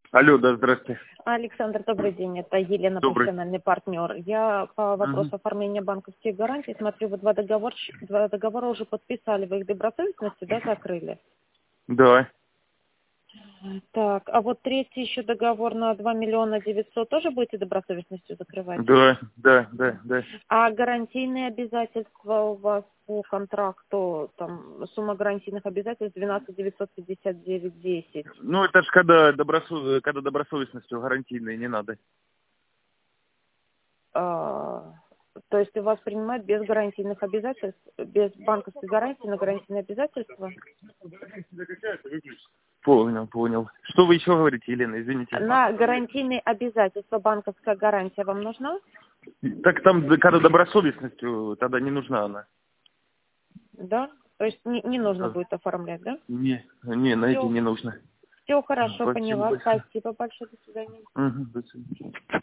Алло, да, здравствуйте. Александр, добрый день. Это Елена, Добрый. профессиональный партнер. Я по вопросу Мгм. оформления банковских гарантий смотрю, вы два договора уже подписали. Вы их добросовестностью, да, закрыли? Да, Так, а вот третий еще договор на 2 900 000 тоже будете добросовестностью закрывать? да. А гарантийные обязательства у вас по контракту, там сумма гарантийных обязательств 12 959,10. Ну, это ж когда добросовестностью гарантийной не надо. То есть у вас принимают без гарантийных обязательств, без банковской гарантии на гарантийные обязательства? Понял. Что вы еще говорите, Елена, извините? На гарантийные обязательства банковская гарантия вам нужна? Так там, когда добросовестностью, тогда не нужна она. Да? То есть не нужно Да. будет оформлять, да? Не, на эти Все, не нужно. все хорошо, Спасибо поняла. большое. Спасибо большое, до свидания. Угу, до свидания.